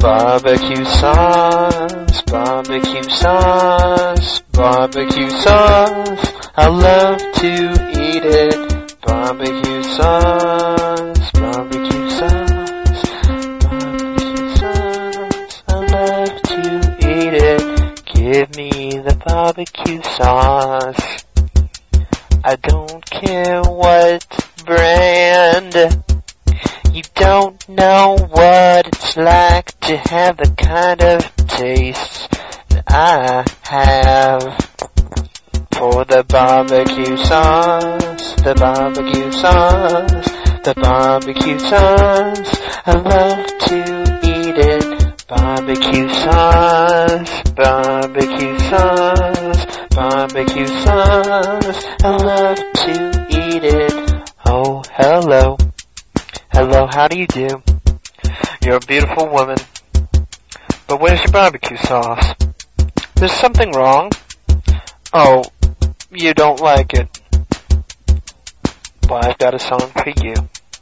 Barbecue sauce, barbecue sauce, barbecue sauce. I love to eat it. Barbecue sauce, barbecue sauce, barbecue sauce. I love to eat it. Give me the barbecue sauce. I don't care what brand. You don't know what it's like to have the kind of taste that I have. For the barbecue sauce, the barbecue sauce, the barbecue sauce. I love to eat it. Barbecue sauce, barbecue sauce, barbecue sauce. I love to eat it. Oh, hello. Hello, how do you do? You're a beautiful woman. But where's your barbecue sauce? There's something wrong. Oh, you don't like it. Well, I've got a song for you.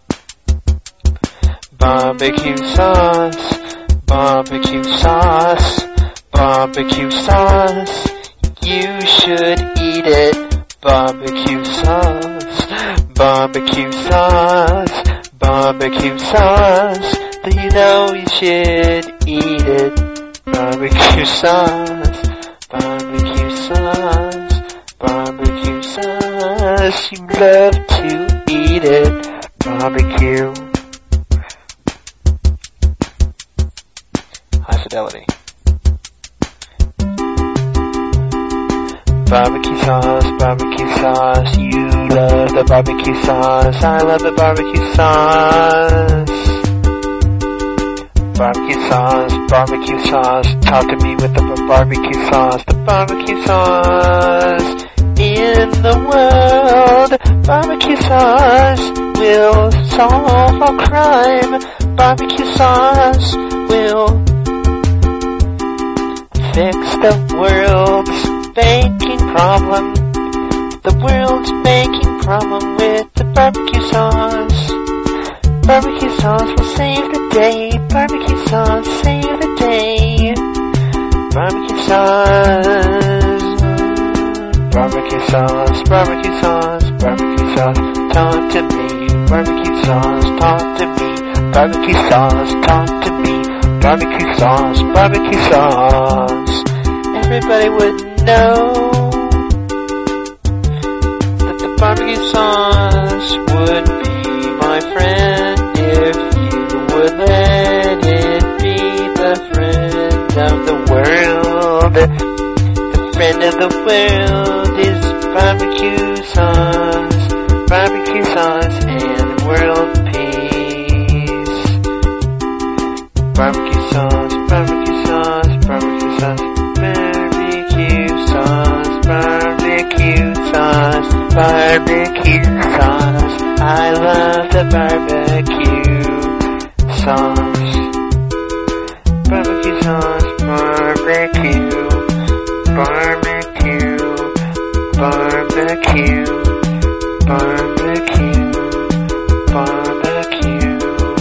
Barbecue sauce, barbecue sauce, barbecue sauce. You should eat it. Barbecue sauce, barbecue sauce, barbecue sauce. You know you should eat it. Barbecue sauce, barbecue sauce, barbecue sauce. You love to eat it. Barbecue. High fidelity. Barbecue sauce, barbecue sauce. You love the barbecue sauce. I love the barbecue sauce. Barbecue sauce, barbecue sauce. Talk to me with the barbecue sauce. The barbecue sauce in the world. Barbecue sauce will solve all crime. Barbecue sauce will fix the world's banking problem. The world's banking problem with the barbecue sauce. Barbecue sauce will save the day. Barbecue sauce save the day. Barbecue sauce. Barbecue sauce. Barbecue sauce. Barbecue sauce. Talk to me. Barbecue sauce. Talk to me. Barbecue sauce. Talk to me. Barbecue sauce. Barbecue sauce. Everybody would know that the barbecue sauce would be my friend if you would let it be the friend of the world. The friend of the world is barbecue sauce, barbecue sauce and world peace. Barbecue sauce, barbecue sauce, barbecue sauce. Barbecue sauce, barbecue sauce, barbecue sauce. I love the barbecue sauce. Barbecue sauce, barbecue, barbecue, barbecue, barbecue, barbecue.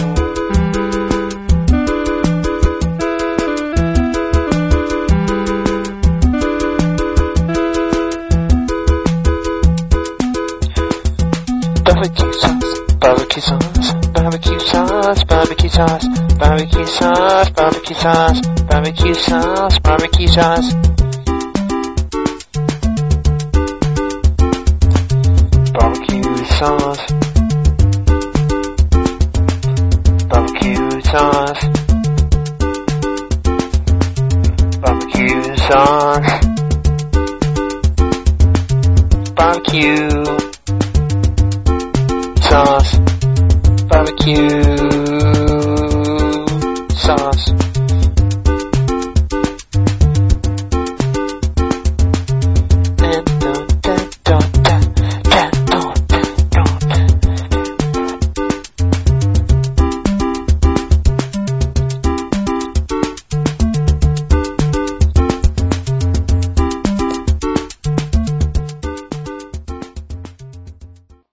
Barbecue sauce, barbecue sauce, barbecue sauce, barbecue sauce, barbecue sauce, barbecue sauce, barbecue sauce, barbecue sauce. Barbecue sauce, barbecue sauce, barbecue sauce, barbecue sauce, barbecue.